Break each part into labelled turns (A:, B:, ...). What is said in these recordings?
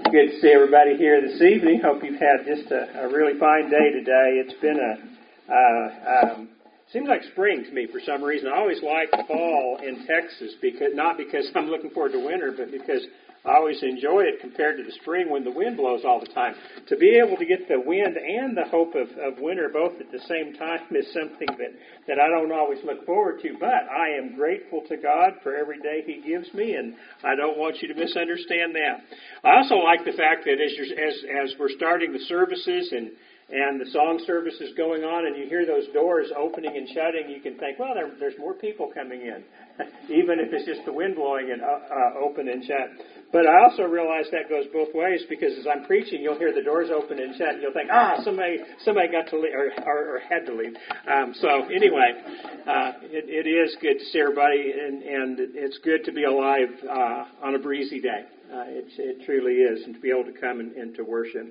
A: Good to see everybody here this evening. Hope you've had just a really fine day today. It's been seems like spring to me for some reason. I always like fall in Texas, not because I'm looking forward to winter, but because I always enjoy it compared to the spring when the wind blows all the time. To be able to get the wind and the hope of winter both at the same time is something that I don't always look forward to. But I am grateful to God for every day He gives me, and I don't want you to misunderstand that. I also like the fact that as we're starting the services and the song service is going on, and you hear those doors opening and shutting, you can think, well, there's more people coming in, even if it's just the wind blowing and open and shut. But I also realize that goes both ways, because as I'm preaching, you'll hear the doors open and shut, and you'll think, somebody got to leave or had to leave. So anyway, it is good to see everybody, and it's good to be alive on a breezy day. It truly is, and to be able to come and to worship.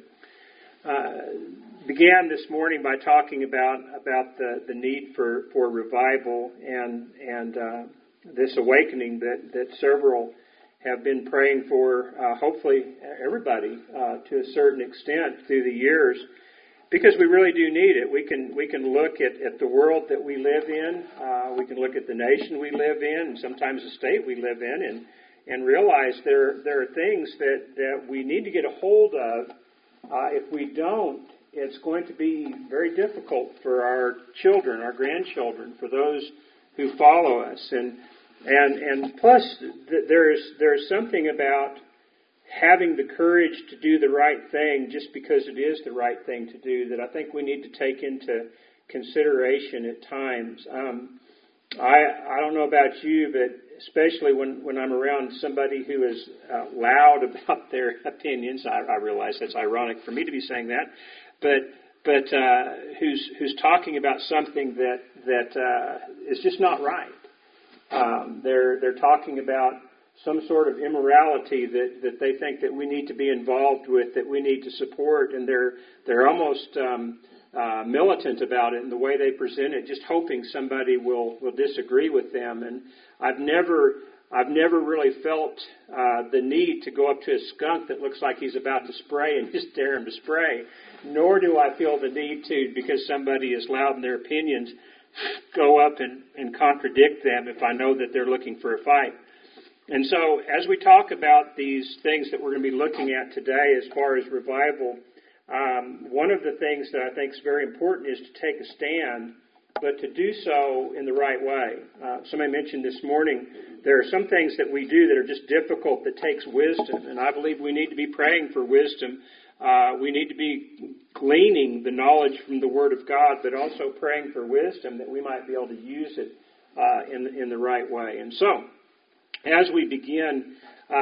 A: Began this morning by talking about the need for revival and this awakening that several have been praying for, hopefully everybody to a certain extent through the years, because we really do need it. We can look at the world that we live in, we can look at the nation we live in, and sometimes the state we live in, and realize there are things that we need to get a hold of. If we don't, it's going to be very difficult for our children, our grandchildren, for those who follow us. And plus, there's something about having the courage to do the right thing just because it is the right thing to do that I think we need to take into consideration at times. I don't know about you, but especially when I'm around somebody who is loud about their opinions, I realize that's ironic for me to be saying that, but who's talking about something that is just not right. They're talking about some sort of immorality that they think that we need to be involved with, that we need to support, and they're almost militant about it in the way they present it, just hoping somebody will disagree with them. And I've never really felt the need to go up to a skunk that looks like he's about to spray and just dare him to spray, nor do I feel the need to, because somebody is loud in their opinions, go up and contradict them if I know that they're looking for a fight. And so as we talk about these things that we're going to be looking at today as far as revival, one of the things that I think is very important is to take a stand, but to do so in the right way. Somebody mentioned this morning, there are some things that we do that are just difficult, that takes wisdom, and I believe we need to be praying for wisdom. We need to be gleaning the knowledge from the Word of God, but also praying for wisdom that we might be able to use it in the right way. And so, as we begin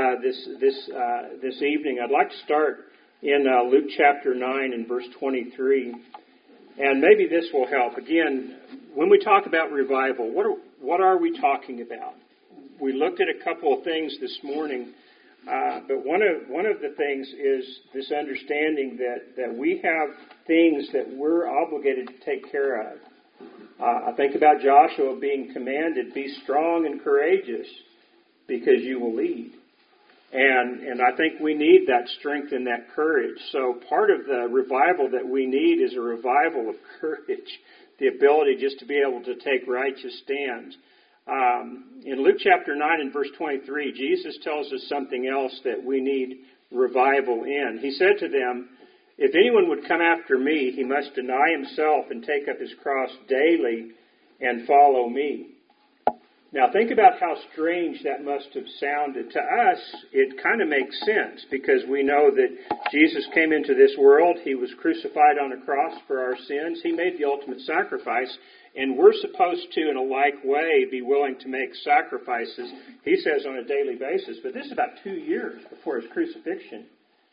A: this evening, I'd like to start in Luke chapter 9 and verse 23. And maybe this will help. Again, when we talk about revival, what are we talking about? We looked at a couple of things this morning, but one of the things is this understanding that we have things that we're obligated to take care of. I think about Joshua being commanded, be strong and courageous, because you will lead. And I think we need that strength and that courage. So part of the revival that we need is a revival of courage, the ability just to be able to take righteous stands. In Luke chapter 9 and verse 23, Jesus tells us something else that we need revival in. He said to them, if anyone would come after me, he must deny himself and take up his cross daily and follow me. Now, think about how strange that must have sounded. To us, it kind of makes sense, because we know that Jesus came into this world. He was crucified on a cross for our sins. He made the ultimate sacrifice, and we're supposed to, in a like way, be willing to make sacrifices, he says, on a daily basis. But this is about 2 years before his crucifixion.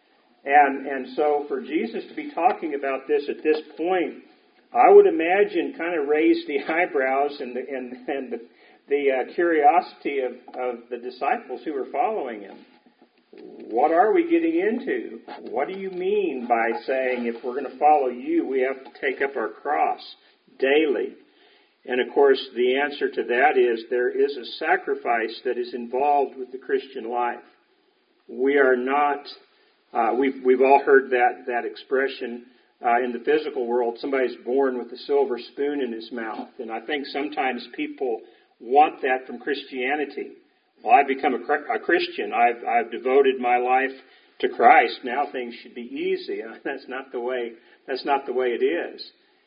A: And so for Jesus to be talking about this at this point, I would imagine kind of raised the eyebrows and the curiosity of the disciples who were following him. What are we getting into? What do you mean by saying if we're going to follow you, we have to take up our cross daily? And of course, the answer to that is there is a sacrifice that is involved with the Christian life. We are not We've all heard that expression in the physical world. Somebody's born with a silver spoon in his mouth. And I think sometimes people want that from Christianity. Well, I've become a Christian. I've devoted my life to Christ. Now things should be easy. That's not the way it is.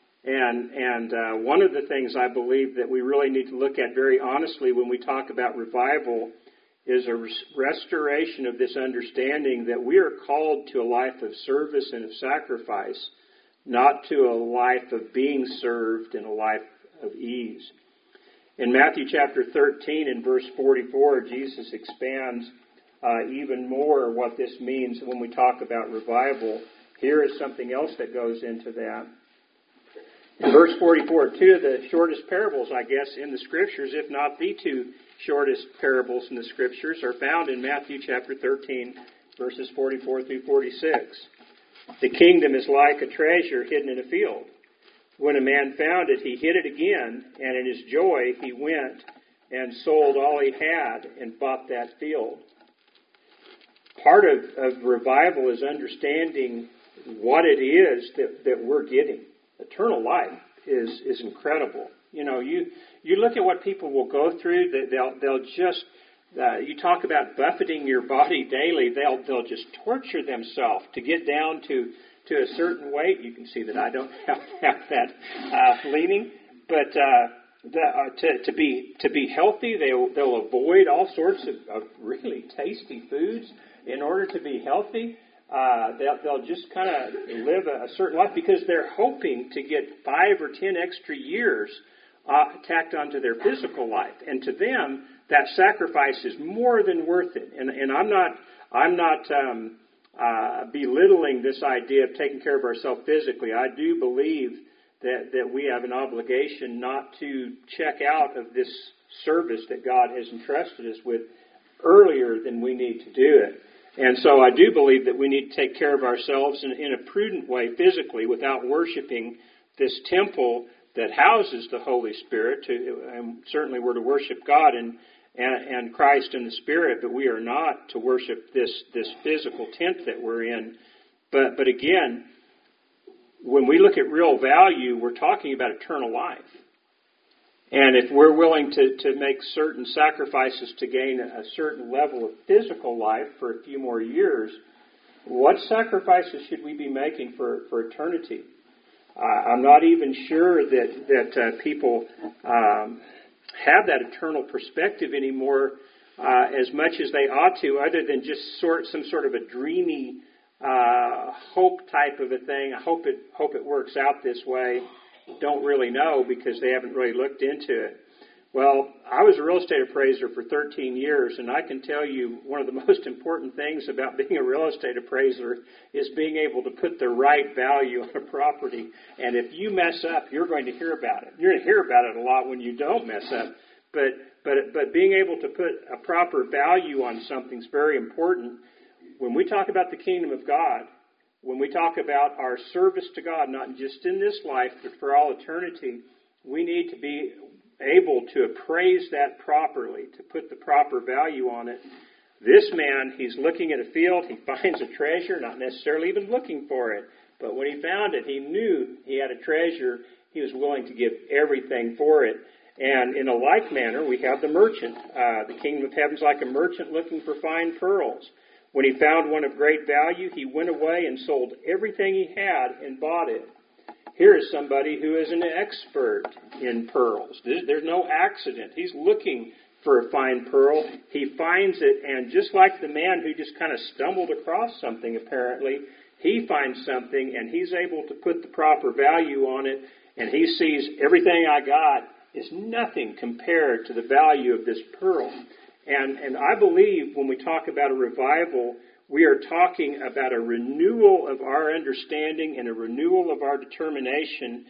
A: And one of the things I believe that we really need to look at very honestly when we talk about revival is a restoration of this understanding that we are called to a life of service and of sacrifice, not to a life of being served and a life of ease. In Matthew chapter 13 and verse 44, Jesus expands even more what this means when we talk about revival. Here is something else that goes into that. In verse 44, two of the shortest parables, I guess, in the Scriptures, if not the two shortest parables in the Scriptures, are found in Matthew chapter 13, verses 44 through 46. The kingdom is like a treasure hidden in a field. When a man found it, he hid it again, and in his joy he went and sold all he had and bought that field. Part of revival is understanding what it is that we're getting. Eternal life is incredible. You know, you look at what people will go through. They'll just you talk about buffeting your body daily. They'll just torture themselves to get down to a certain weight. You can see that I don't have that leaning, but to be healthy, they'll avoid all sorts of really tasty foods in order to be healthy. They'll just kind of live a certain life because they're hoping to get 5 or 10 extra years tacked onto their physical life. And to them, that sacrifice is more than worth it. And I'm not belittling this idea of taking care of ourselves physically. I do believe that we have an obligation not to check out of this service that God has entrusted us with earlier than we need to do it. And so I do believe that we need to take care of ourselves in a prudent way physically without worshiping this temple that houses the Holy Spirit. And certainly we're to worship God and Christ in the Spirit, but we are not to worship this physical tent that we're in. But again, when we look at real value, we're talking about eternal life. And if we're willing to make certain sacrifices to gain a certain level of physical life for a few more years, what sacrifices should we be making for eternity? I'm not even sure that people have that eternal perspective anymore as much as they ought to, other than just some sort of a dreamy hope type of a thing. I hope it works out this way. Don't really know because they haven't really looked into it. Well, I was a real estate appraiser for 13 years, and I can tell you one of the most important things about being a real estate appraiser is being able to put the right value on a property. And if you mess up, you're going to hear about it. You're going to hear about it a lot when you don't mess up. But being able to put a proper value on something is very important. When we talk about the kingdom of God, when we talk about our service to God, not just in this life, but for all eternity, we need to be able to appraise that properly, to put the proper value on it. This man, he's looking at a field, he finds a treasure, not necessarily even looking for it, but when he found it, he knew he had a treasure. He was willing to give everything for it. And in a like manner, we have the merchant. The kingdom of heaven is like a merchant looking for fine pearls. When he found one of great value, he went away and sold everything he had and bought it. Here is somebody who is an expert in pearls. There's no accident. He's looking for a fine pearl. He finds it, and just like the man who just kind of stumbled across something apparently, he finds something, and he's able to put the proper value on it, and he sees everything I got is nothing compared to the value of this pearl. And I believe when we talk about a revival, we are talking about a renewal of our understanding and a renewal of our determination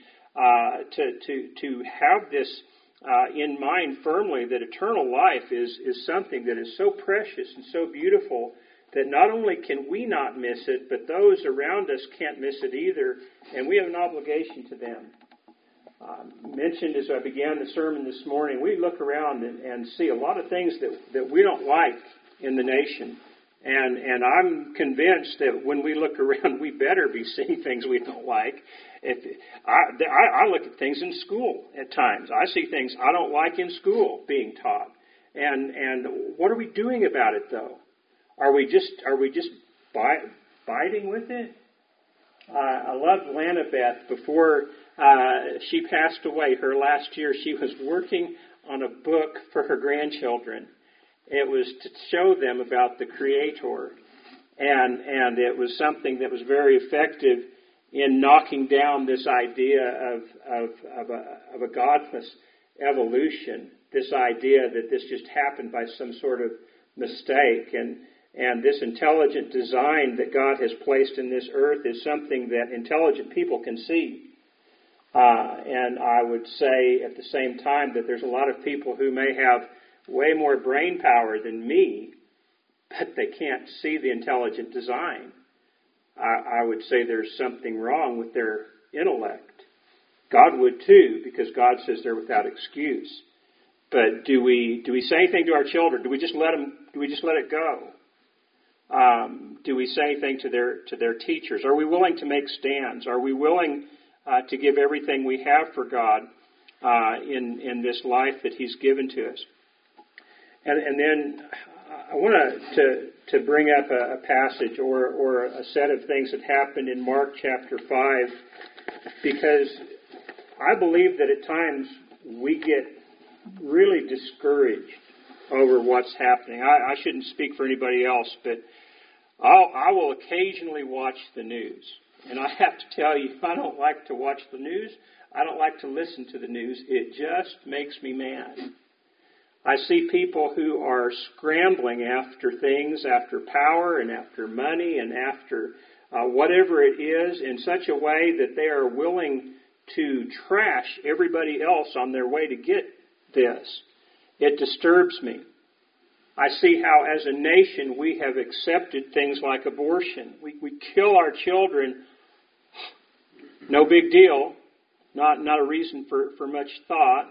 A: to have this in mind firmly, that eternal life is something that is so precious and so beautiful that not only can we not miss it, but those around us can't miss it either, and we have an obligation to them. Mentioned as I began the sermon this morning, we look around and see a lot of things that we don't like in the nation. And I'm convinced that when we look around, we better be seeing things we don't like. I look at things in school at times. I see things I don't like in school being taught. And what are we doing about it, though? Are we just biding with it? I love Lana Beth. Before she passed away, her last year, she was working on a book for her grandchildren. It was to show them about the Creator, and it was something that was very effective in knocking down this idea of a godless evolution. This idea that this just happened by some sort of mistake, and this intelligent design that God has placed in this earth is something that intelligent people can see. And I would say at the same time that there's a lot of people who may have way more brain power than me, but they can't see the intelligent design. I would say there's something wrong with their intellect. God would too, because God says they're without excuse. But do we say anything to our children? Do we just let it go? Do we say anything to their teachers? Are we willing to make stands? Are we willing to give everything we have for God in this life that He's given to us? And then I want to bring up a passage or a set of things that happened in Mark chapter 5, because I believe that at times we get really discouraged over what's happening. I shouldn't speak for anybody else, but I will occasionally watch the news. And I have to tell you, I don't like to watch the news. I don't like to listen to the news. It just makes me mad. I see people who are scrambling after things, after power and after money and after whatever it is in such a way that they are willing to trash everybody else on their way to get this. It disturbs me. I see how as a nation we have accepted things like abortion. We kill our children. No big deal. Not a reason for much thought.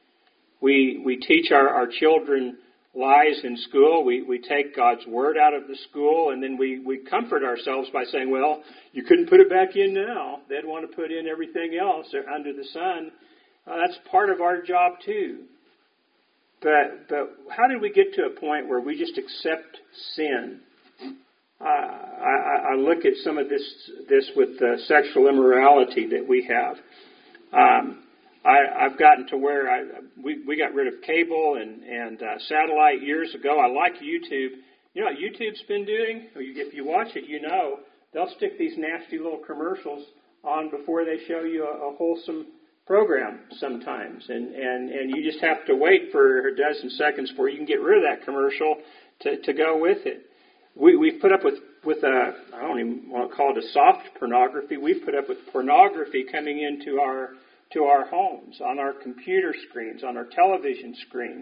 A: We teach our children lies in school. We take God's Word out of the school, and then we comfort ourselves by saying, well, you couldn't put it back in now. They'd want to put in everything else under the sun. That's part of our job too. But how did we get to a point where we just accept sin? I look at some of this with the sexual immorality that we have. I've gotten to where we got rid of cable and satellite years ago. I like YouTube. You know what YouTube's been doing? If you watch it, you know they'll stick these nasty little commercials on before they show you a wholesome program sometimes, and you just have to wait for a dozen seconds before you can get rid of that commercial to go with it. We've put up with a, I don't even want to call it a soft pornography. We've put up with pornography coming into our homes, on our computer screens, on our television screens.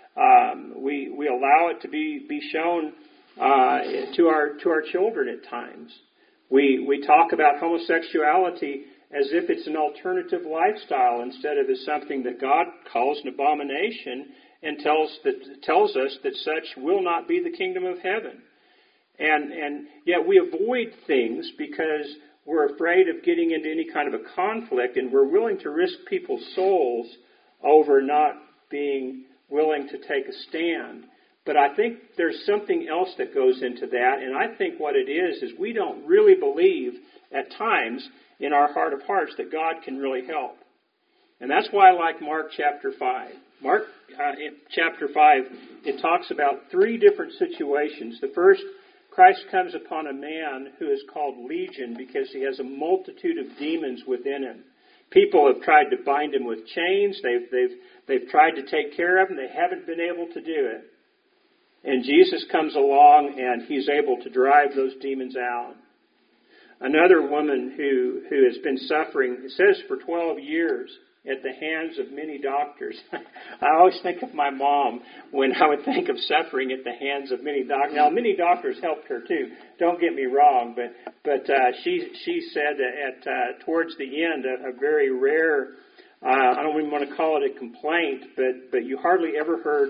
A: We allow it to be shown to our children at times. We talk about homosexuality as if it's an alternative lifestyle instead of as something that God calls an abomination and tells us that such will not be the kingdom of heaven. And yet we avoid things because we're afraid of getting into any kind of a conflict, and we're willing to risk people's souls over not being willing to take a stand. But I think there's something else that goes into that, and I think what it is we don't really believe at times in our heart of hearts that God can really help. And that's why I like Mark chapter 5. Mark chapter 5, it talks about three different situations. The first, Christ comes upon a man who is called Legion because he has a multitude of demons within him. People have tried to bind him with chains. They've tried to take care of him. They haven't been able to do it. And Jesus comes along and he's able to drive those demons out. Another woman who has been suffering, it says for 12 years, at the hands of many doctors. I always think of my mom when I would think of suffering at the hands of many doctors. Now, many doctors helped her too. Don't get me wrong, but she said at towards the end a very rare, I don't even want to call it a complaint, but you hardly ever heard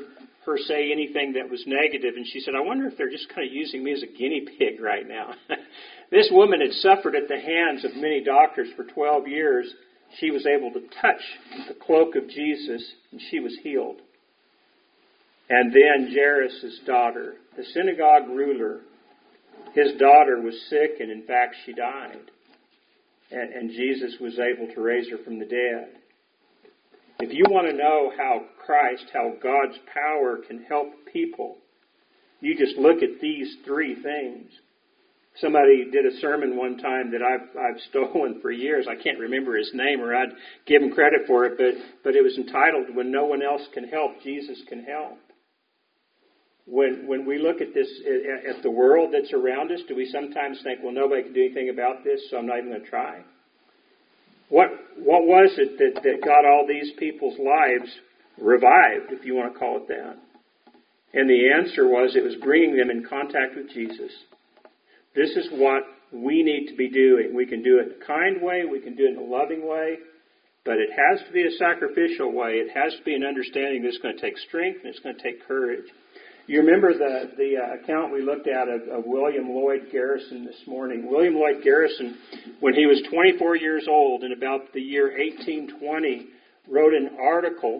A: her say anything that was negative, and she said, I wonder if they're just kind of using me as a guinea pig right now. This woman had suffered at the hands of many doctors for 12 years. She was able to touch the cloak of Jesus, and she was healed. And then Jairus' daughter, the synagogue ruler, his daughter was sick, and in fact she died. And Jesus was able to raise her from the dead. If you want to know how God's power can help people, you just look at these three things. Somebody did a sermon one time that I've stolen for years. I can't remember his name, or I'd give him credit for it, but it was entitled, When No One Else Can Help, Jesus Can Help. When we look at this, at the world that's around us, do we sometimes think, well, nobody can do anything about this, so I'm not even going to try? What was it that got all these people's lives revived, if you want to call it that? And the answer was, it was bringing them in contact with Jesus. This is what we need to be doing. We can do it in a kind way, we can do it in a loving way, but it has to be a sacrificial way. It has to be an understanding that it's going to take strength and it's going to take courage. You remember the account we looked at of William Lloyd Garrison this morning. William Lloyd Garrison, when he was 24 years old, in about the year 1820, wrote an article,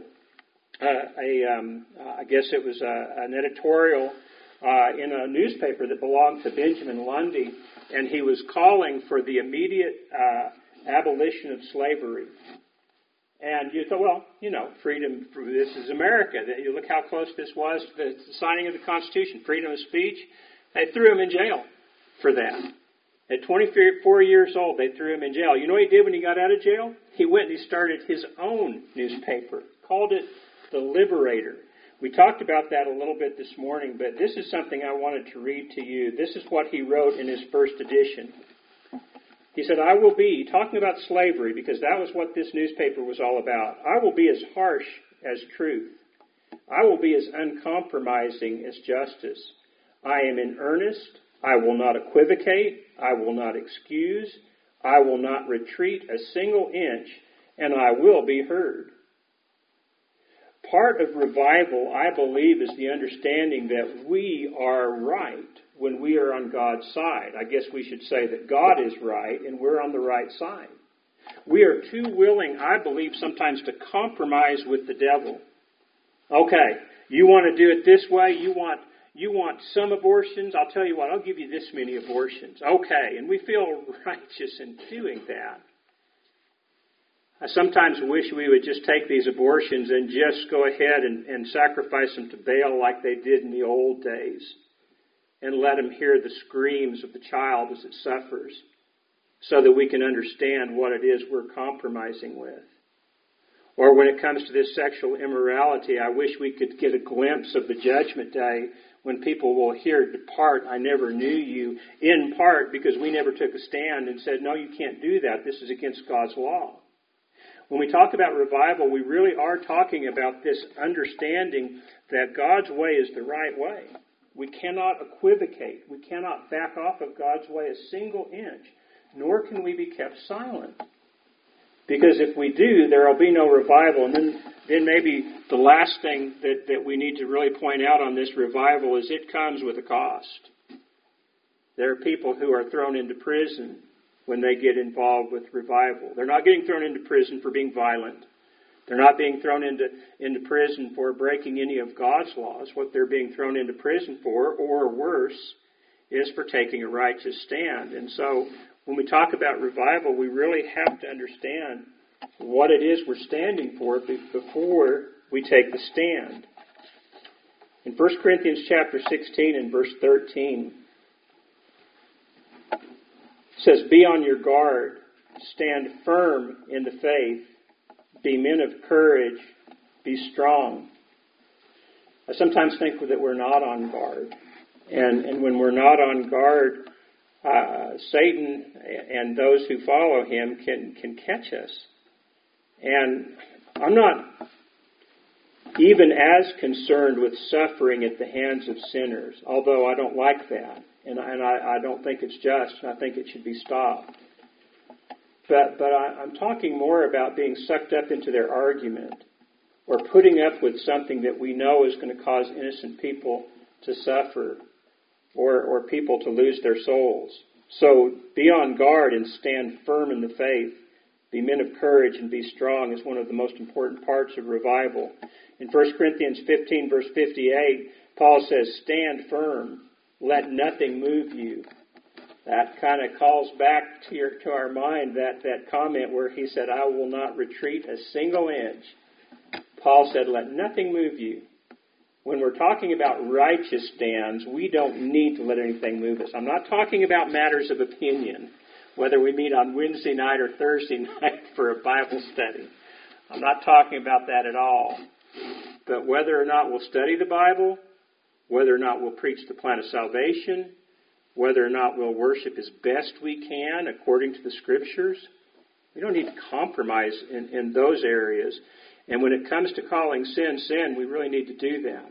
A: I guess it was an editorial in a newspaper that belonged to Benjamin Lundy, and he was calling for the immediate abolition of slavery. And you thought, well, freedom, this is America. You look how close this was to the signing of the Constitution, freedom of speech. They threw him in jail for that. At 24 years old, they threw him in jail. You know what he did when he got out of jail? He went and he started his own newspaper, called it The Liberator. We talked about that a little bit this morning, but this is something I wanted to read to you. This is what he wrote in his first edition. He said, I will be, talking about slavery, because that was what this newspaper was all about, I will be as harsh as truth. I will be as uncompromising as justice. I am in earnest. I will not equivocate. I will not excuse. I will not retreat a single inch, and I will be heard. Part of revival, I believe, is the understanding that we are right when we are on God's side. I guess we should say that God is right and we're on the right side. We are too willing, I believe, sometimes to compromise with the devil. Okay, you want to do it this way? You want some abortions? I'll tell you what, I'll give you this many abortions. Okay, and we feel righteous in doing that. I sometimes wish we would just take these abortions and just go ahead and sacrifice them to Baal like they did in the old days, and let them hear the screams of the child as it suffers, so that we can understand what it is we're compromising with. Or when it comes to this sexual immorality, I wish we could get a glimpse of the judgment day when people will hear, depart, I never knew you, in part because we never took a stand and said, no, you can't do that. This is against God's law. When we talk about revival, we really are talking about this understanding that God's way is the right way. We cannot equivocate. We cannot back off of God's way a single inch, nor can we be kept silent. Because if we do, there will be no revival. And then maybe the last thing that we need to really point out on this revival is it comes with a cost. There are people who are thrown into prison when they get involved with revival. They're not getting thrown into prison for being violent. They're not being thrown into prison for breaking any of God's laws. What they're being thrown into prison for, or worse, is for taking a righteous stand. And so when we talk about revival, we really have to understand what it is we're standing for before we take the stand. In 1 Corinthians chapter 16 and verse 13, it says, be on your guard, stand firm in the faith, be men of courage, be strong. I sometimes think that we're not on guard. And when we're not on guard, Satan and those who follow him can catch us. And I'm not even as concerned with suffering at the hands of sinners, although I don't like that. And I don't think it's just. I think it should be stopped. But I'm talking more about being sucked up into their argument, or putting up with something that we know is going to cause innocent people to suffer or people to lose their souls. So be on guard and stand firm in the faith. Be men of courage and be strong is one of the most important parts of revival. In 1 Corinthians 15, verse 58, Paul says, stand firm. Let nothing move you. That kind of calls back to our mind that comment where he said, I will not retreat a single inch. Paul said, let nothing move you. When we're talking about righteous stands, we don't need to let anything move us. I'm not talking about matters of opinion, whether we meet on Wednesday night or Thursday night for a Bible study. I'm not talking about that at all. But whether or not we'll study the Bible, whether or not we'll preach the plan of salvation, whether or not we'll worship as best we can according to the Scriptures, we don't need to compromise in those areas. And when it comes to calling sin, sin, we really need to do that.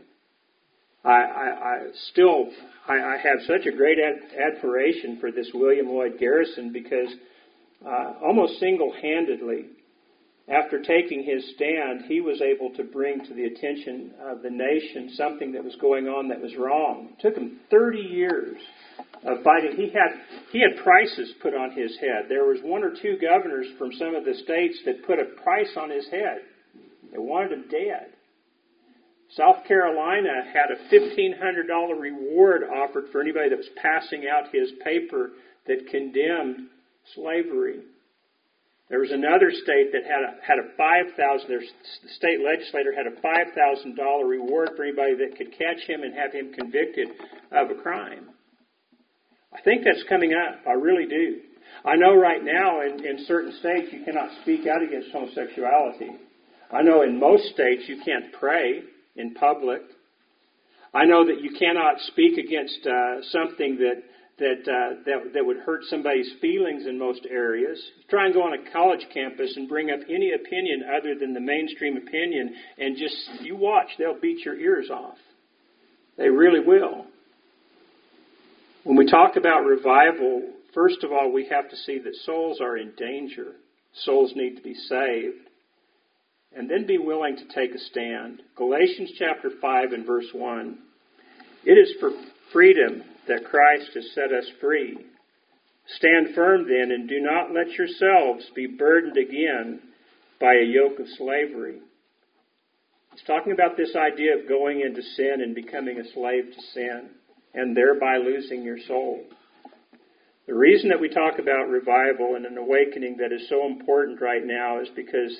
A: I have such a great admiration for this William Lloyd Garrison because almost single-handedly, after taking his stand, he was able to bring to the attention of the nation something that was going on that was wrong. It took him 30 years of fighting. He had prices put on his head. There was one or two governors from some of the states that put a price on his head. They wanted him dead. South Carolina had a $1,500 reward offered for anybody that was passing out his paper that condemned slavery. There was another state that had a $5,000. The state legislator had a $5,000 reward for anybody that could catch him and have him convicted of a crime. I think that's coming up. I really do. I know right now in certain states you cannot speak out against homosexuality. I know in most states you can't pray in public. I know that you cannot speak against something that would hurt somebody's feelings in most areas. Try and go on a college campus and bring up any opinion other than the mainstream opinion, and just, you watch, they'll beat your ears off. They really will. When we talk about revival, first of all, we have to see that souls are in danger. Souls need to be saved. And then be willing to take a stand. Galatians chapter 5 and verse 1. It is for freedom that Christ has set us free. Stand firm then, and do not let yourselves be burdened again by a yoke of slavery. He's talking about this idea of going into sin and becoming a slave to sin, and thereby losing your soul. The reason that we talk about revival and an awakening that is so important right now is because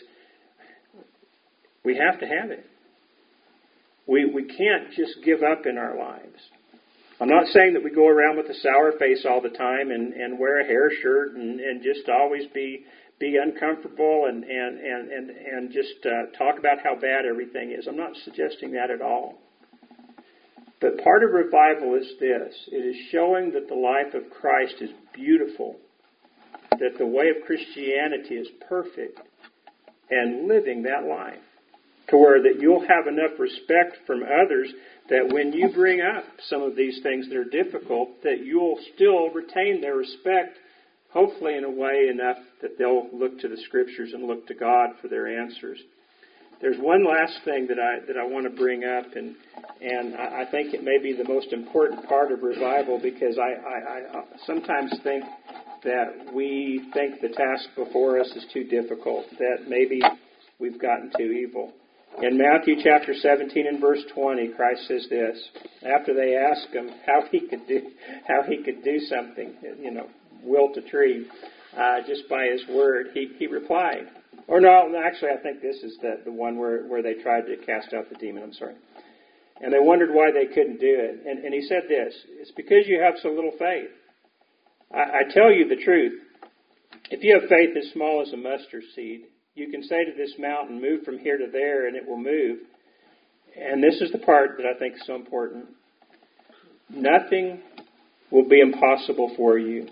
A: we have to have it. We can't just give up in our lives. I'm not saying that we go around with a sour face all the time and wear a hair shirt and just always be uncomfortable and just talk about how bad everything is. I'm not suggesting that at all. But part of revival is this. It is showing that the life of Christ is beautiful, that the way of Christianity is perfect, and living that life. To where that you'll have enough respect from others that when you bring up some of these things that are difficult, that you'll still retain their respect, hopefully in a way enough that they'll look to the Scriptures and look to God for their answers. There's one last thing that I want to bring up, and I think it may be the most important part of revival, because I sometimes think that we think the task before us is too difficult, that maybe we've gotten too evil. In Matthew chapter 17 and verse 20, Christ says this. After they asked him how he could do something, wilt a tree, just by his word, he replied. Or no, actually, I think this is the one where they tried to cast out the demon. I'm sorry. And they wondered why they couldn't do it. And he said this. It's because you have so little faith. I tell you the truth. If you have faith as small as a mustard seed, you can say to this mountain, move from here to there, and it will move. And this is the part that I think is so important. Nothing will be impossible for you.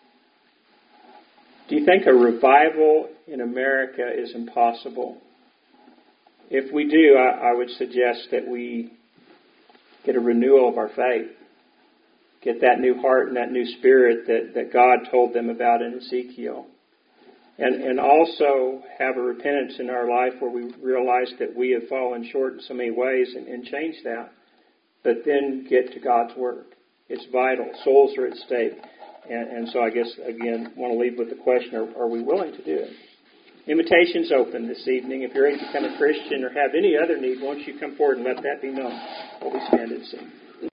A: Do you think a revival in America is impossible? If we do, I would suggest that we get a renewal of our faith. Get that new heart and that new spirit that God told them about in Ezekiel. and also have a repentance in our life where we realize that we have fallen short in so many ways and change that. But then get to God's Word. It's vital. Souls are at stake. And so I guess, again, want to leave with the question, are we willing to do it? Invitation's open this evening. If you're ready to become a Christian or have any other need, won't you come forward and let that be known while we stand and sing.